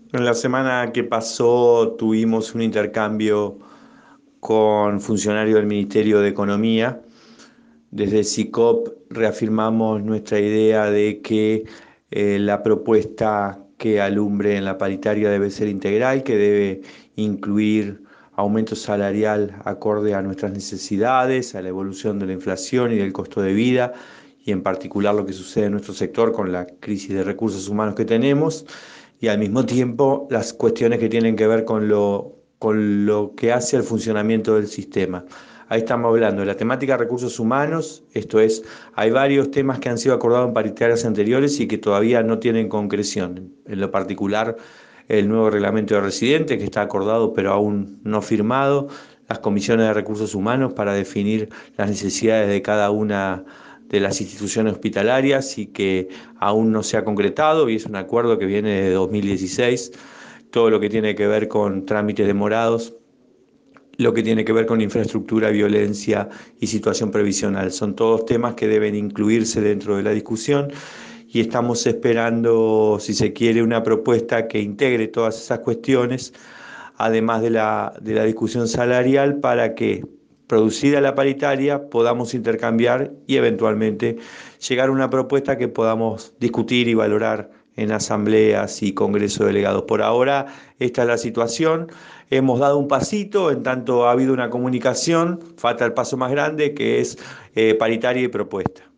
En la semana que pasó tuvimos un intercambio con funcionarios del Ministerio de Economía. Desde SICOP reafirmamos nuestra idea de que la propuesta que alumbre en la paritaria debe ser integral, que debe incluir aumento salarial acorde a nuestras necesidades, a la evolución de la inflación y del costo de vida, y en particular lo que sucede en nuestro sector con la crisis de recursos humanos que tenemos, y al mismo tiempo las cuestiones que tienen que ver con lo que hace al funcionamiento del sistema. Ahí estamos hablando de la temática de recursos humanos, esto es, hay varios temas que han sido acordados en paritarias anteriores y que todavía no tienen concreción. En lo particular, el nuevo reglamento de residentes que está acordado pero aún no firmado, las comisiones de recursos humanos para definir las necesidades de cada una de las instituciones hospitalarias y que aún no se ha concretado y es un acuerdo que viene de 2016, todo lo que tiene que ver con trámites demorados, lo que tiene que ver con infraestructura, violencia y situación previsional. Son todos temas que deben incluirse dentro de la discusión y estamos esperando, si se quiere, una propuesta que integre todas esas cuestiones, además de la discusión salarial, para que, producida la paritaria, podamos intercambiar y eventualmente llegar a una propuesta que podamos discutir y valorar en asambleas y congreso de delegados. Por ahora, esta es la situación. Hemos dado un pasito, en tanto ha habido una comunicación, falta el paso más grande, que es paritaria y propuesta.